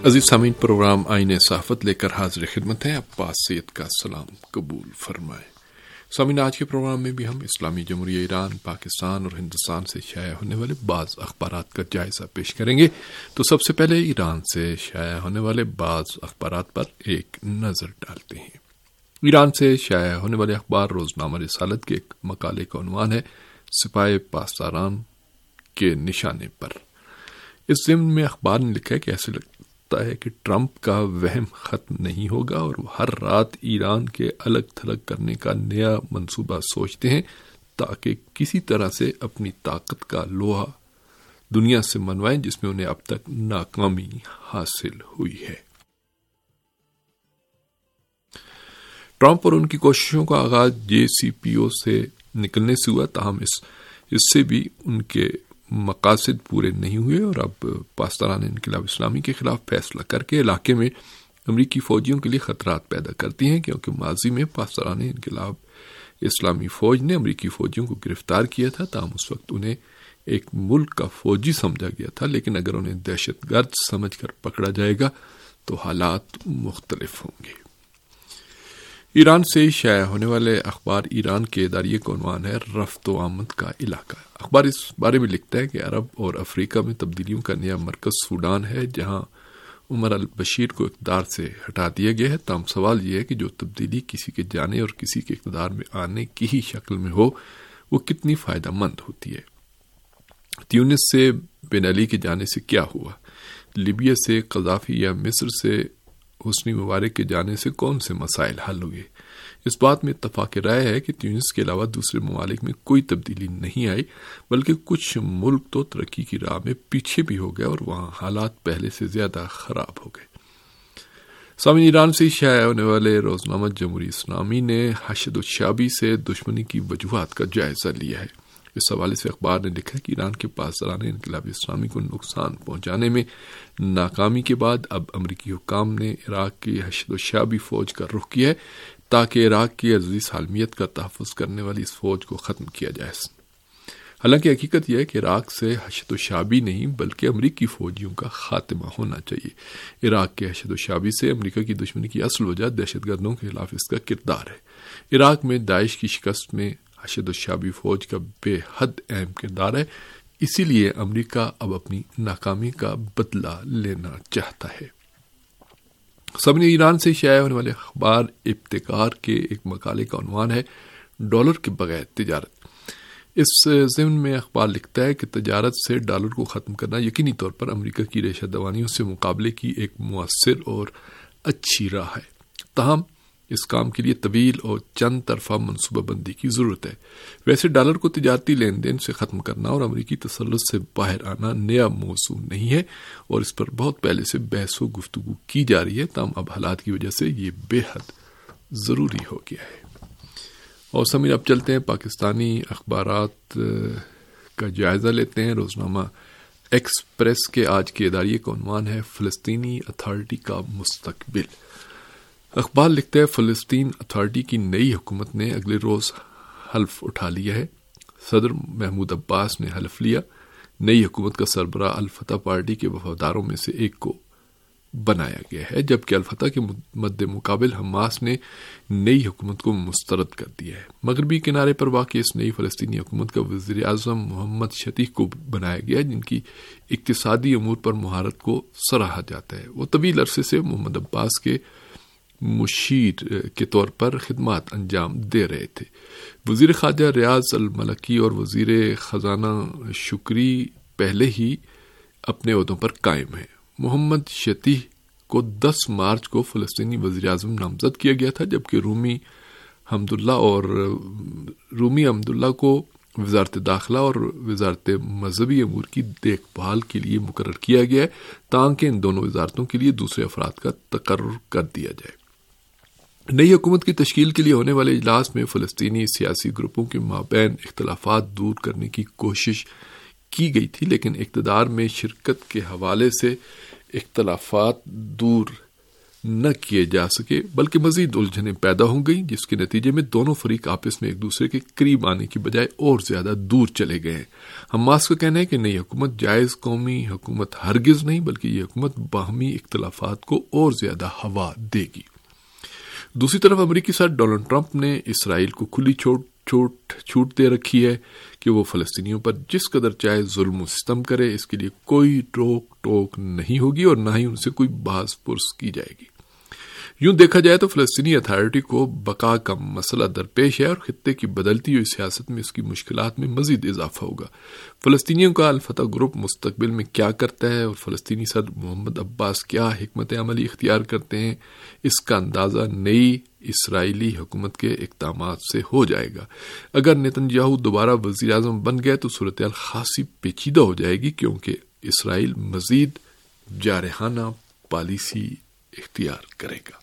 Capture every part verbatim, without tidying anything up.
عزیز سامعین، پروگرام آئین صحافت لے کر حاضر خدمت ہیں۔ عباس سید کا سلام قبول فرمائیں۔ سامعین، آج کے پروگرام میں بھی ہم اسلامی جمہوریہ ایران، پاکستان اور ہندوستان سے شائع ہونے والے بعض اخبارات کا جائزہ پیش کریں گے۔ تو سب سے پہلے ایران سے شائع ہونے والے بعض اخبارات پر ایک نظر ڈالتے ہیں۔ ایران سے شائع ہونے والے اخبار روزنامہ رسالت کے ایک مقالے کا عنوان ہے سپاہ پاسداران کے نشانے پر۔ اس ضمن میں اخبار نے لکھا ہے کہ ایسے لگتا ہے کہ ٹرمپ کا وہم ختم نہیں ہوگا اور وہ ہر رات ایران کے الگ تھلگ کرنے کا نیا منصوبہ سوچتے ہیں تاکہ کسی طرح سے اپنی طاقت کا لوہا دنیا سے منوائیں جس میں انہیں اب تک ناکامی حاصل ہوئی ہے۔ ٹرمپ اور ان کی کوششوں کا آغاز جے سی پی او سے نکلنے سے ہوا، تاہم اس اس سے بھی ان کے مقاصد پورے نہیں ہوئے اور اب پاسداران انقلاب اسلامی کے خلاف فیصلہ کر کے علاقے میں امریکی فوجیوں کے لیے خطرات پیدا کرتی ہیں، کیونکہ ماضی میں پاسداران انقلاب اسلامی فوج نے امریکی فوجیوں کو گرفتار کیا تھا، تاہم اس وقت انہیں ایک ملک کا فوجی سمجھا گیا تھا، لیکن اگر انہیں دہشت گرد سمجھ کر پکڑا جائے گا تو حالات مختلف ہوں گے۔ ایران سے شائع ہونے والے اخبار ایران کے اداریے کا عنوان ہے رفت و آمد کا علاقہ۔ اخبار اس بارے میں لکھتا ہے کہ عرب اور افریقہ میں تبدیلیوں کا نیا مرکز سوڈان ہے، جہاں عمر البشیر کو اقتدار سے ہٹا دیا گیا ہے۔ تاہم سوال یہ ہے کہ جو تبدیلی کسی کے جانے اور کسی کے اقتدار میں آنے کی ہی شکل میں ہو وہ کتنی فائدہ مند ہوتی ہے۔ تیونس سے بن علی کے جانے سے کیا ہوا؟ لیبیا سے قذافی یا مصر سے حسنی مبارک کے جانے سے کون سے مسائل حل ہوئے؟ اس بات میں اتفاق رائے ہے کہ تیونس کے علاوہ دوسرے ممالک میں کوئی تبدیلی نہیں آئی، بلکہ کچھ ملک تو ترقی کی راہ میں پیچھے بھی ہو گئے اور وہاں حالات پہلے سے زیادہ خراب ہو گئے۔ سامعین، ایران سے شائع ہونے والے روزنامہ جمہوری اسلامی نے حشد الشعبی سے دشمنی کی وجوہات کا جائزہ لیا ہے۔ اس حوالے سے اخبار نے لکھا کہ ایران کے پاسداران انقلاب اسلامی کو نقصان پہنچانے میں ناکامی کے بعد اب امریکی حکام نے عراق کی حشد الشعبی فوج کا رخ کیا ہے تاکہ عراق کی عزیز حالمیت کا تحفظ کرنے والی اس فوج کو ختم کیا جائے۔ حالانکہ حقیقت یہ ہے کہ عراق سے حشد الشعبی نہیں بلکہ امریکی فوجیوں کا خاتمہ ہونا چاہیے۔ عراق کے حشد الشعبی سے امریکہ کی دشمنی کی اصل وجہ دہشت گردوں کے خلاف اس کا کردار ہے۔ عراق میں داعش کی شکست میں حشد الشعبی فوج کا بے حد اہم کردار ہے، اسی لیے امریکہ اب اپنی ناکامی کا بدلہ لینا چاہتا ہے۔ سب نے ایران سے شائع ہونے والے اخبار ابتکار کے ایک مقالے کا عنوان ہے ڈالر کے بغیر تجارت۔ اس ضمن میں اخبار لکھتا ہے کہ تجارت سے ڈالر کو ختم کرنا یقینی طور پر امریکہ کی ریشہ دوانیوں سے مقابلے کی ایک مؤثر اور اچھی راہ ہے، تاہم اس کام کے لیے طویل اور چند طرفہ منصوبہ بندی کی ضرورت ہے۔ ویسے ڈالر کو تجارتی لین دین سے ختم کرنا اور امریکی تسلط سے باہر آنا نیا موضوع نہیں ہے اور اس پر بہت پہلے سے بحث و گفتگو کی جا رہی ہے، تاہم اب حالات کی وجہ سے یہ بے حد ضروری ہو گیا ہے۔ اور سمیر، اب چلتے ہیں پاکستانی اخبارات کا جائزہ لیتے ہیں۔ روزنامہ ایکسپریس کے آج کے اداریے کا عنوان ہے فلسطینی اتھارٹی کا مستقبل۔ اخبار لکھتا ہے فلسطین اتھارٹی کی نئی حکومت نے اگلے روز حلف اٹھا لیا ہے۔ صدر محمود عباس نے حلف لیا۔ نئی حکومت کا سربراہ الفتح پارٹی کے وفاداروں میں سے ایک کو بنایا گیا ہے، جبکہ الفتح کے مد مقابل حماس نے نئی حکومت کو مسترد کر دیا ہے۔ مغربی کنارے پر واقع اس نئی فلسطینی حکومت کا وزیر اعظم محمد شتیح کو بنایا گیا، جن کی اقتصادی امور پر مہارت کو سراہا جاتا ہے۔ وہ طویل عرصے سے محمد عباس کے مشیر کے طور پر خدمات انجام دے رہے تھے۔ وزیر خارجہ ریاض الملکی اور وزیر خزانہ شکری پہلے ہی اپنے عہدوں پر قائم ہیں۔ محمد شتیح کو دس مارچ کو فلسطینی وزیر اعظم نامزد کیا گیا تھا، جبکہ رومی حمداللہ اور رومی حمداللہ کو وزارت داخلہ اور وزارت مذہبی امور کی دیکھ بھال کے لیے مقرر کیا گیا ہے تاکہ ان دونوں وزارتوں کے لیے دوسرے افراد کا تقرر کر دیا جائے۔ نئی حکومت کی تشکیل کے لیے ہونے والے اجلاس میں فلسطینی سیاسی گروپوں کے مابین اختلافات دور کرنے کی کوشش کی گئی تھی، لیکن اقتدار میں شرکت کے حوالے سے اختلافات دور نہ کیے جا سکے بلکہ مزید الجھنیں پیدا ہو گئیں، جس کے نتیجے میں دونوں فریق آپس میں ایک دوسرے کے قریب آنے کی بجائے اور زیادہ دور چلے گئے ہیں۔ حماس کا کہنا ہے کہ نئی حکومت جائز قومی حکومت ہرگز نہیں، بلکہ یہ حکومت باہمی اختلافات کو اور زیادہ ہوا دے گی۔ دوسری طرف امریکی صدر ڈونلڈ ٹرمپ نے اسرائیل کو کھلی چھوٹ چھوٹ چھوٹ دے رکھی ہے کہ وہ فلسطینیوں پر جس قدر چاہے ظلم و ستم کرے، اس کے لیے کوئی روک ٹوک نہیں ہوگی اور نہ ہی ان سے کوئی بحث پرس کی جائے گی۔ یوں دیکھا جائے تو فلسطینی اتھارٹی کو بقا کا مسئلہ درپیش ہے اور خطے کی بدلتی ہوئی سیاست میں اس کی مشکلات میں مزید اضافہ ہوگا۔ فلسطینیوں کا الفتح گروپ مستقبل میں کیا کرتا ہے اور فلسطینی صدر محمد عباس کیا حکمت عملی اختیار کرتے ہیں، اس کا اندازہ نئی اسرائیلی حکومت کے اقدامات سے ہو جائے گا۔ اگر نیتن یاہو دوبارہ وزیر اعظم بن گئے تو صورتحال خاصی پیچیدہ ہو جائے گی، کیونکہ اسرائیل مزید جارحانہ پالیسی اختیار کرے گا۔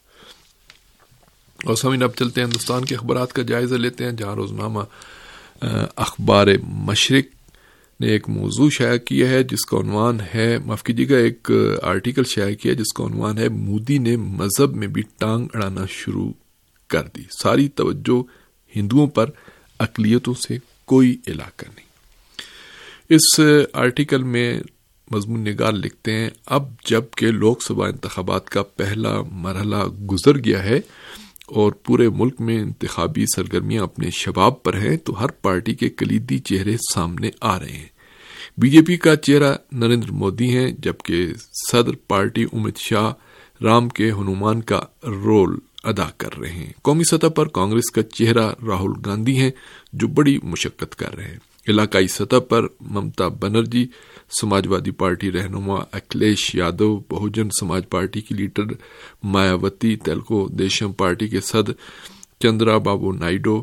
اور سامعین اب چلتے ہیں ہندوستان کے اخبارات کا جائزہ لیتے ہیں، جہاں روزنامہ اخبار مشرق نے ایک موضوع شائع کیا ہے جس کا عنوان ہے معاف کیجیے گا ایک آرٹیکل شائع کیا جس کا عنوان ہے مودی نے مذہب میں بھی ٹانگ اڑانا شروع کر دی، ساری توجہ ہندوؤں پر، اقلیتوں سے کوئی علاقہ نہیں۔ اس آرٹیکل میں مضمون نگار لکھتے ہیں، اب جب کہ لوک سبھا انتخابات کا پہلا مرحلہ گزر گیا ہے اور پورے ملک میں انتخابی سرگرمیاں اپنے شباب پر ہیں، تو ہر پارٹی کے کلیدی چہرے سامنے آ رہے ہیں۔ بی جے پی کا چہرہ نریندر مودی ہیں، جبکہ صدر پارٹی امت شاہ رام کے ہنومان کا رول ادا کر رہے ہیں۔ قومی سطح پر کانگریس کا چہرہ راہل گاندھی ہیں، جو بڑی مشقت کر رہے ہیں۔ علاقائی سطح پر ممتا بنرجی، سماجوادی پارٹی رہنما اکھلیش یادو، بہوجن سماج پارٹی کی لیڈر مایاوتی، تیلگو دیشم پارٹی کے صدر چندرا بابو نائیڈو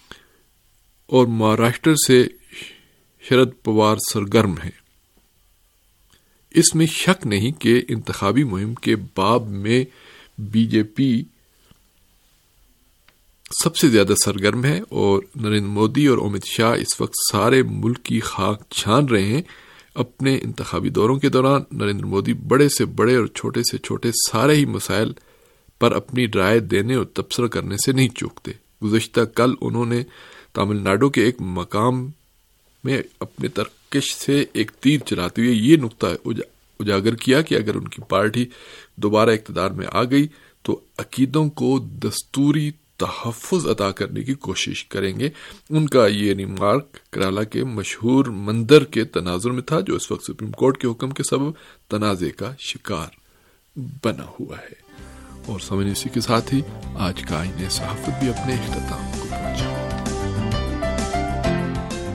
اور مہاراشٹر سے شرد پوار سرگرم ہیں۔ اس میں شک نہیں کہ انتخابی مہم کے باب میں بی جے پی سب سے زیادہ سرگرم ہے اور نریندر مودی اور امت شاہ اس وقت سارے ملک کی خاک چھان رہے ہیں۔ اپنے انتخابی دوروں کے دوران نریندر مودی بڑے سے بڑے اور چھوٹے سے چھوٹے سارے ہی مسائل پر اپنی رائے دینے اور تبصرہ کرنے سے نہیں چوکتے۔ گزشتہ کل انہوں نے تامل ناڈو کے ایک مقام میں اپنے ترکش سے ایک تیر چلاتے ہوئے یہ نقطہ اجاگر کیا کہ اگر ان کی پارٹی دوبارہ اقتدار میں آ گئی تو عقیدوں کو دستوری تحفظ عطا کرنے کی کوشش کریں گے۔ ان کا یہ ریمارک کرالا کے مشہور مندر کے تناظر میں تھا، جو اس وقت سپریم کورٹ کے حکم کے سبب تنازع کا شکار بنا ہوا ہے۔ اور سامعین اسی کے ساتھ ہی آج کا آئین صحافت بھی اپنے اختتام